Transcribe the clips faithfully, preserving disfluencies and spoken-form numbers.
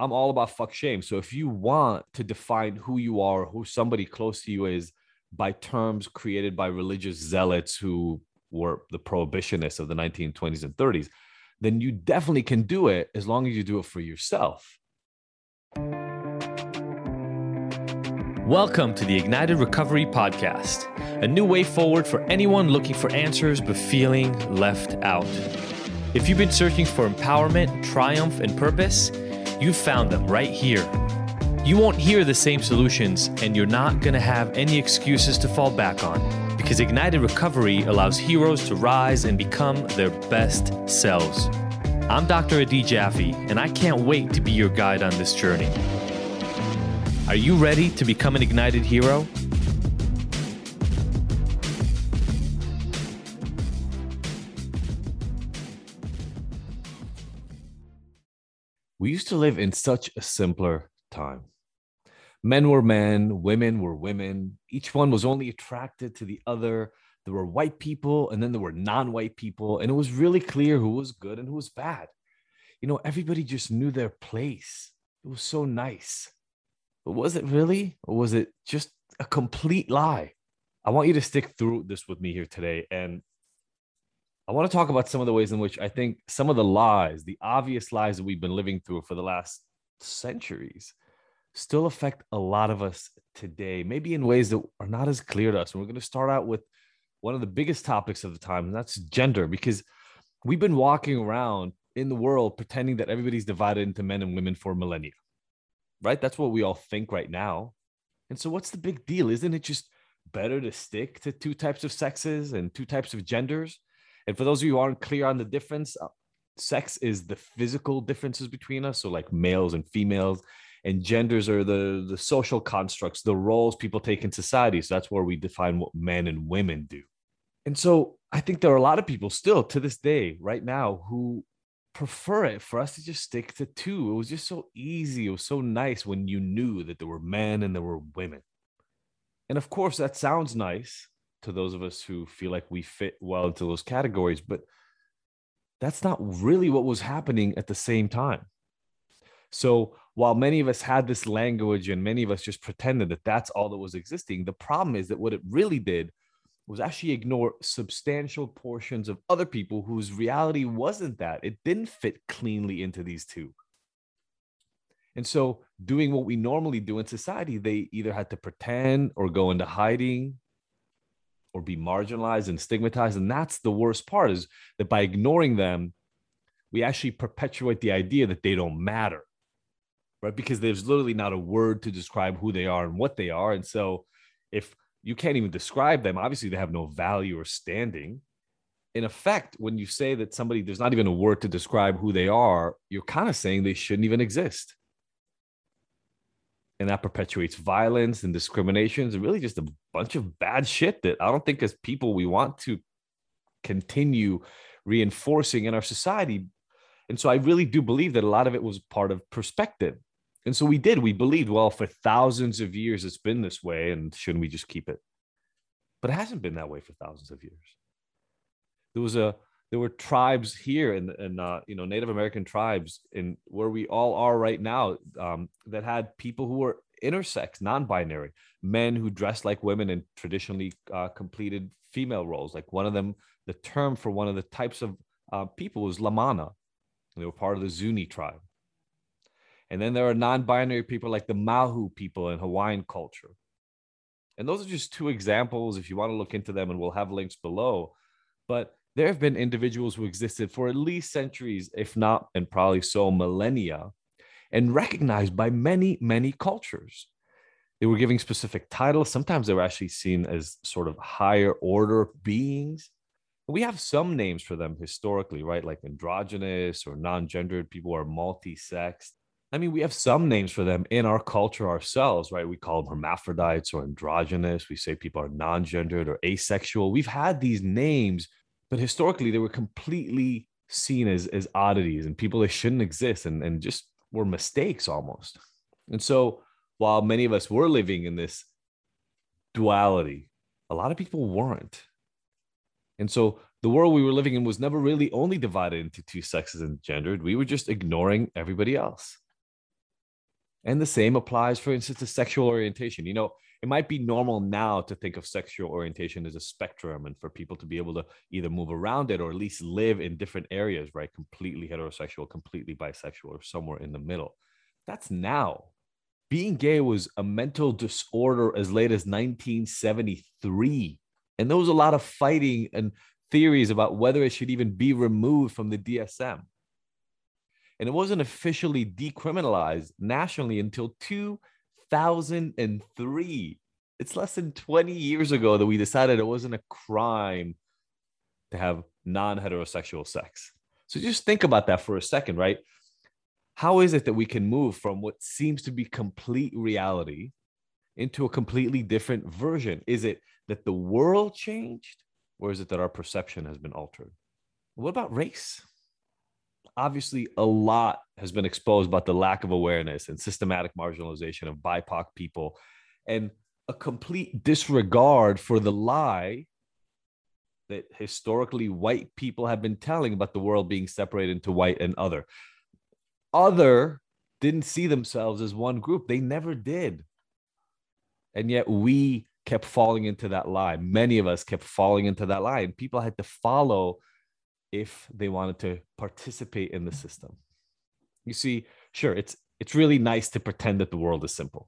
I'm all about fuck shame. So if you want to define who you are, who somebody close to you is by terms created by religious zealots who were the prohibitionists of the nineteen twenties and thirties, then you definitely can do it as long as you do it for yourself. Welcome to the Ignited Recovery Podcast, a new way forward for anyone looking for answers but feeling left out. If you've been searching for empowerment, triumph, and purpose, you've found them right here. You won't hear the same solutions, and you're not going to have any excuses to fall back on, because Ignited Recovery allows heroes to rise and become their best selves. I'm Doctor Adi Jaffe, and I can't wait to be your guide on this journey. Are you ready to become an ignited hero? We used to live in such a simpler time. Men were men, women were women. Each one was only attracted to the other. There were white people, and then there were non-white people, and it was really clear who was good and who was bad. You know, everybody just knew their place. It was so nice. But was it really, or was it just a complete lie? I want you to stick through this with me here today. And I want to talk about some of the ways in which I think some of the lies, the obvious lies that we've been living through for the last centuries, still affect a lot of us today, maybe in ways that are not as clear to us. And we're going to start out with one of the biggest topics of the time, and that's gender, because we've been walking around in the world pretending that everybody's divided into men and women for millennia. Right? That's what we all think right now. And so what's the big deal? Isn't it just better to stick to two types of sexes and two types of genders? And for those of you who aren't clear on the difference, uh, sex is the physical differences between us. So like males and females, and genders are the, the social constructs, the roles people take in society. So that's where we define what men and women do. And so I think there are a lot of people still to this day right now who prefer it for us to just stick to two. It was just so easy. It was so nice when you knew that there were men and there were women. And of course, that sounds nice to those of us who feel like we fit well into those categories, but that's not really what was happening at the same time. So while many of us had this language and many of us just pretended that that's all that was existing, the problem is that what it really did was actually ignore substantial portions of other people whose reality wasn't that. It didn't fit cleanly into these two. And so doing what we normally do in society, they either had to pretend or go into hiding or be marginalized and stigmatized. And that's the worst part, is that by ignoring them, we actually perpetuate the idea that they don't matter, right? Because there's literally not a word to describe who they are and what they are. And so if you can't even describe them, obviously they have no value or standing. In effect, when you say that somebody, there's not even a word to describe who they are, you're kind of saying they shouldn't even exist. And that perpetuates violence and discriminations and really just a bunch of bad shit that I don't think as people we want to continue reinforcing in our society. And so I really do believe that a lot of it was part of perspective. And so we did, we believed, well, for thousands of years, it's been this way, and shouldn't we just keep it? But it hasn't been that way for thousands of years. There was a, there were tribes here in, in uh, you know, Native American tribes in where we all are right now um, that had people who were intersex, non-binary, men who dressed like women and traditionally uh, completed female roles. Like one of them, the term for one of the types of uh, people was Lamana. They were part of the Zuni tribe. And then there are non-binary people like the Mahu people in Hawaiian culture. And those are just two examples if you want to look into them, and we'll have links below. But there have been individuals who existed for at least centuries, if not, and probably so, millennia, and recognized by many, many cultures. They were giving specific titles. Sometimes they were actually seen as sort of higher order beings. We have some names for them historically, right? Like androgynous or non-gendered people, or multi-sexed. I mean, we have some names for them in our culture ourselves, right? We call them hermaphrodites or androgynous. We say people are non-gendered or asexual. We've had these names, but historically they were completely seen as, as oddities and people that shouldn't exist, and, and just were mistakes almost. And so while many of us were living in this duality, a lot of people weren't. And so the world we were living in was never really only divided into two sexes and gendered. We were just ignoring everybody else. And the same applies, for instance, to sexual orientation. You know, it might be normal now to think of sexual orientation as a spectrum and for people to be able to either move around it or at least live in different areas, right? Completely heterosexual, completely bisexual, or somewhere in the middle. That's now. Being gay was a mental disorder as late as nineteen seventy-three. And there was a lot of fighting and theories about whether it should even be removed from the D S M. And it wasn't officially decriminalized nationally until two thousand three. It's less than twenty years ago that we decided it wasn't a crime to have non-heterosexual sex. So just think about that for a second, right? How is it that we can move from what seems to be complete reality into a completely different version? Is it that the world changed, or is it that our perception has been altered? What about race? Obviously, a lot has been exposed about the lack of awareness and systematic marginalization of B I P O C people and a complete disregard for the lie that historically white people have been telling about the world being separated into white and other. Other didn't see themselves as one group. They never did. And yet we kept falling into that lie. Many of us kept falling into that lie, and people had to follow if they wanted to participate in the system. You see, sure, it's it's really nice to pretend that the world is simple.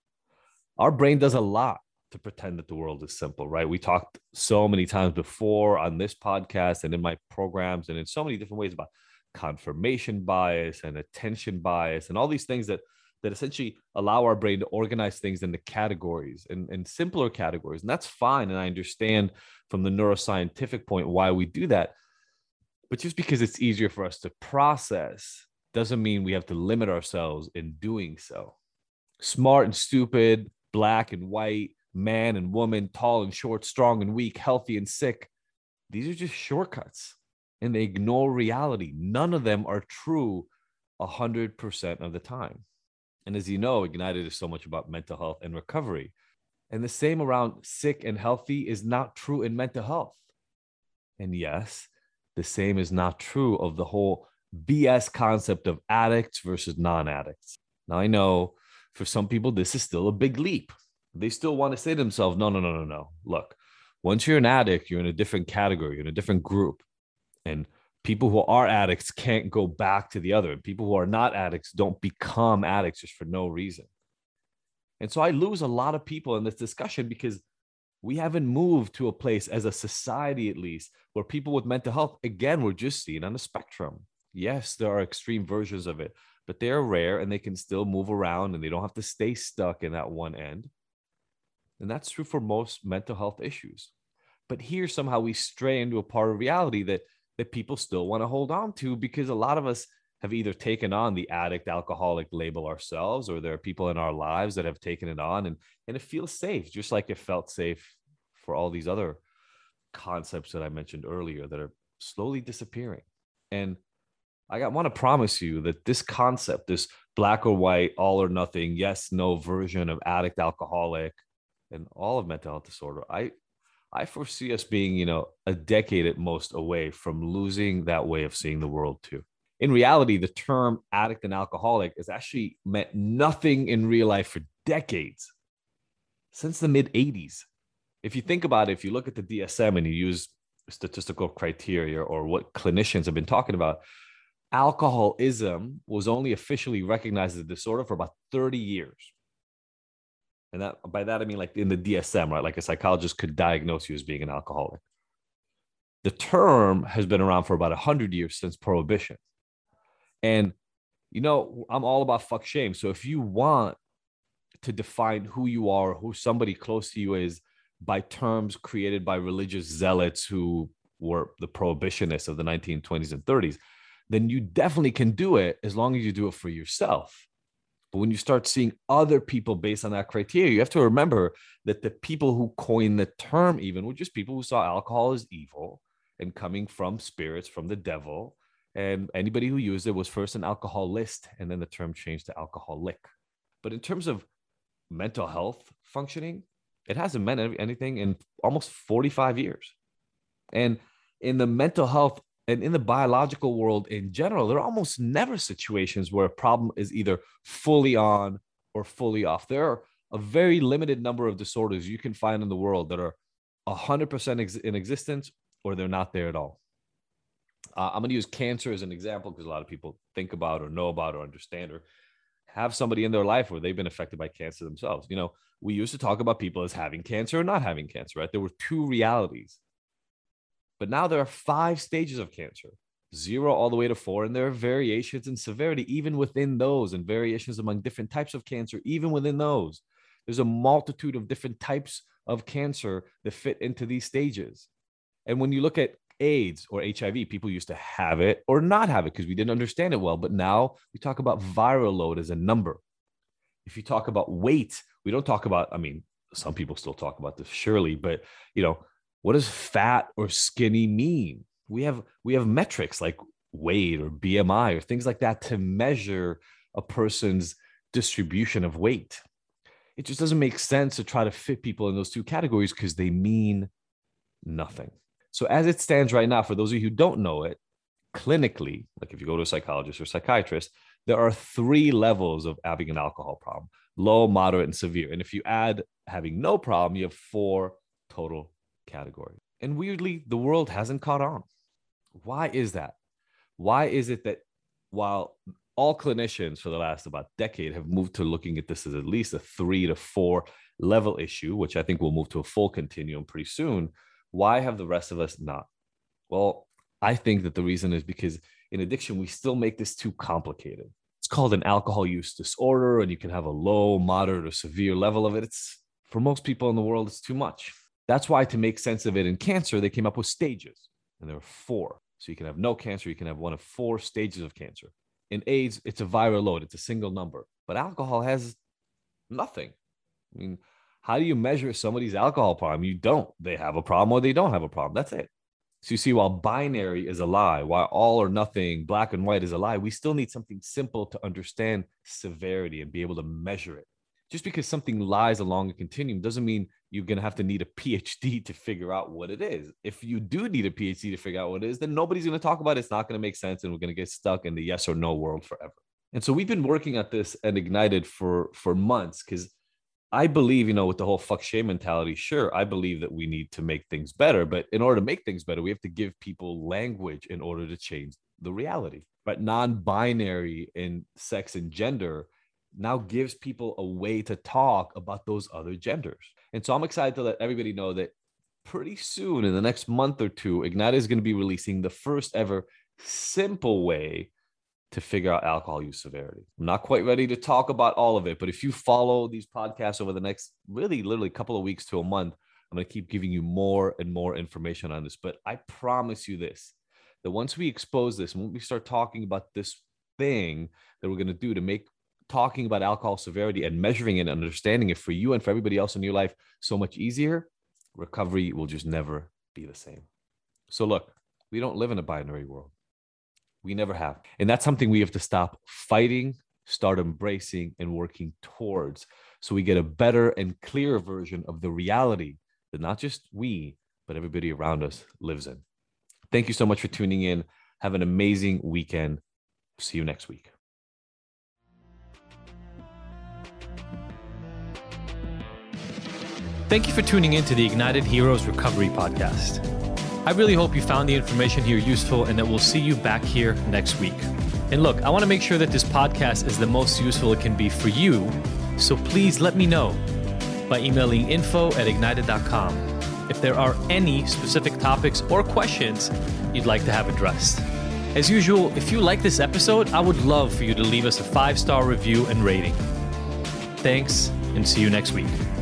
Our brain does a lot to pretend that the world is simple, right? We talked so many times before on this podcast and in my programs and in so many different ways about confirmation bias and attention bias and all these things that that essentially allow our brain to organize things into categories and, and simpler categories. And that's fine. And I understand from the neuroscientific point why we do that. But just because it's easier for us to process doesn't mean we have to limit ourselves in doing so. Smart and stupid, black and white, man and woman, tall and short, strong and weak, healthy and sick. These are just shortcuts, and they ignore reality. None of them are true one hundred percent of the time. And as you know, Ignited is so much about mental health and recovery. And the same around sick and healthy is not true in mental health. And yes, the same is not true of the whole B S concept of addicts versus non-addicts. Now, I know for some people, this is still a big leap. They still want to say to themselves, no, no, no, no, no. Look, once you're an addict, you're in a different category, you're in a different group. And people who are addicts can't go back to the other. And people who are not addicts don't become addicts just for no reason. And so I lose a lot of people in this discussion because we haven't moved to a place as a society, at least, where people with mental health, again, we're just seen on a spectrum. Yes, there are extreme versions of it, but they are rare and they can still move around and they don't have to stay stuck in that one end. And that's true for most mental health issues. But here, somehow we stray into a part of reality that, that people still want to hold on to because a lot of us have either taken on the addict, alcoholic label ourselves, or there are people in our lives that have taken it on, and, and it feels safe, just like it felt safe for all these other concepts that I mentioned earlier that are slowly disappearing. And I got, want to promise you that this concept, this black or white, all or nothing, yes, no version of addict, alcoholic, and all of mental health disorder, I, I foresee us being, you know, a decade at most away from losing that way of seeing the world too. In reality, the term addict and alcoholic has actually meant nothing in real life for decades, since the mid eighties. If you think about it, if you look at the D S M and you use statistical criteria or what clinicians have been talking about, alcoholism was only officially recognized as a disorder for about thirty years. And that, by that, I mean like in the D S M, right? Like a psychologist could diagnose you as being an alcoholic. The term has been around for about one hundred years since Prohibition. And, you know, I'm all about fuck shame. So if you want to define who you are, who somebody close to you is by terms created by religious zealots who were the prohibitionists of the nineteen twenties and thirties, then you definitely can do it as long as you do it for yourself. But when you start seeing other people based on that criteria, you have to remember that the people who coined the term even were just people who saw alcohol as evil and coming from spirits, from the devil. And anybody who used it was first an alcoholist, and then the term changed to alcoholic. But in terms of mental health functioning, it hasn't meant anything in almost forty-five years. And in the mental health And in the biological world in general, there are almost never situations where a problem is either fully on or fully off. There are a very limited number of disorders you can find in the world that are one hundred percent ex- in existence or they're not there at all. Uh, I'm going to use cancer as an example because a lot of people think about or know about or understand or have somebody in their life where they've been affected by cancer themselves. You know, we used to talk about people as having cancer or not having cancer, right? There were two realities. But now there are five stages of cancer, zero all the way to four, and there are variations in severity even within those and variations among different types of cancer, even within those. There's a multitude of different types of cancer that fit into these stages. And when you look at AIDS or H I V, people used to have it or not have it because we didn't understand it well. But now we talk about viral load as a number. If you talk about weight, we don't talk about, I mean, some people still talk about this, surely, but, you know, what does fat or skinny mean? We have we have metrics like weight or B M I or things like that to measure a person's distribution of weight. It just doesn't make sense to try to fit people in those two categories because they mean nothing. So as it stands right now, for those of you who don't know it, clinically, like if you go to a psychologist or psychiatrist, there are three levels of having an alcohol problem: low, moderate, and severe. And if you add having no problem, you have four total category. And weirdly, the world hasn't caught on. Why is that? Why is it that while all clinicians for the last about decade have moved to looking at this as at least a three to four level issue, which I think will move to a full continuum pretty soon, why have the rest of us not? Well, I think that the reason is because in addiction, we still make this too complicated. It's called an alcohol use disorder, and you can have a low, moderate, or severe level of it. It's, for most people in the world, it's too much. That's why, to make sense of it in cancer, they came up with stages, and there are four. So you can have no cancer, you can have one of four stages of cancer. In AIDS, it's a viral load, it's a single number. But alcohol has nothing. I mean, how do you measure somebody's alcohol problem? You don't. They have a problem or they don't have a problem. That's it. So you see, while binary is a lie, while all or nothing, black and white is a lie, we still need something simple to understand severity and be able to measure it. Just because something lies along a continuum doesn't mean you're going to have to need a P H D to figure out what it is. If you do need a P H D to figure out what it is, then nobody's going to talk about it. It's not going to make sense, and we're going to get stuck in the yes or no world forever. And so we've been working at this at Ignited for, for months because I believe, you know, with the whole fuck shame mentality, sure, I believe that we need to make things better. But in order to make things better, we have to give people language in order to change the reality. But non-binary in sex and gender now gives people a way to talk about those other genders. And so I'm excited to let everybody know that pretty soon, in the next month or two, Ignite is going to be releasing the first ever simple way to figure out alcohol use severity. I'm not quite ready to talk about all of it, but if you follow these podcasts over the next really literally couple of weeks to a month, I'm going to keep giving you more and more information on this. But I promise you this, that once we expose this, when we start talking about this thing that we're going to do to make talking about alcohol severity and measuring it and understanding it for you and for everybody else in your life so much easier, recovery will just never be the same. So look, we don't live in a binary world. We never have. And that's something we have to stop fighting, start embracing, and working towards, so we get a better and clearer version of the reality that not just we, but everybody around us lives in. Thank you so much for tuning in. Have an amazing weekend. See you next week. Thank you for tuning in to the Ignited Heroes Recovery Podcast. I really hope you found the information here useful and that we'll see you back here next week. And look, I want to make sure that this podcast is the most useful it can be for you, so please let me know by emailing info at ignited dot com if there are any specific topics or questions you'd like to have addressed. As usual, if you like this episode, I would love for you to leave us a five-star review and rating. Thanks, and see you next week.